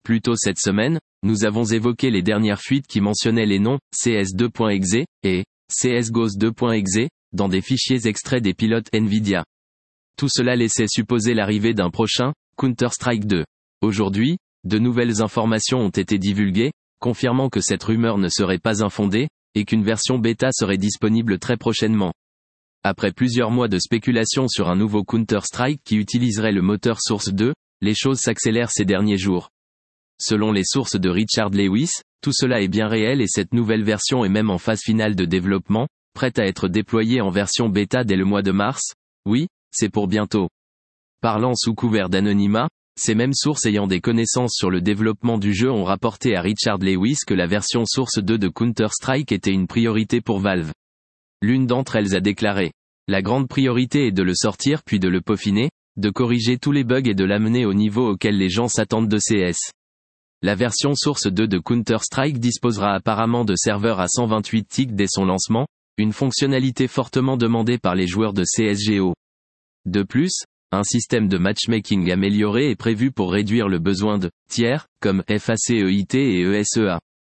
Plus tôt cette semaine, nous avons évoqué les dernières fuites qui mentionnaient les noms CS2.exe et CSGOS2.exe dans des fichiers extraits des pilotes Nvidia. Tout cela laissait supposer l'arrivée d'un prochain Counter-Strike 2. Aujourd'hui, de nouvelles informations ont été divulguées, confirmant que cette rumeur ne serait pas infondée, et qu'une version bêta serait disponible très prochainement. Après plusieurs mois de spéculation sur un nouveau Counter-Strike qui utiliserait le moteur Source 2, les choses s'accélèrent ces derniers jours. Selon les sources de Richard Lewis, tout cela est bien réel et cette nouvelle version est même en phase finale de développement, prête à être déployée en version bêta dès le mois de mars. Oui, c'est pour bientôt. Parlant sous couvert d'anonymat, ces mêmes sources ayant des connaissances sur le développement du jeu ont rapporté à Richard Lewis que la version Source 2 de Counter-Strike était une priorité pour Valve. L'une d'entre elles a déclaré: « La grande priorité est de le sortir puis de le peaufiner, de corriger tous les bugs et de l'amener au niveau auquel les gens s'attendent de CS. » La version Source 2 de Counter-Strike disposera apparemment de serveurs à 128 ticks dès son lancement, une fonctionnalité fortement demandée par les joueurs de CSGO. De plus, un système de matchmaking amélioré est prévu pour réduire le besoin de tiers, comme FACEIT et ESEA.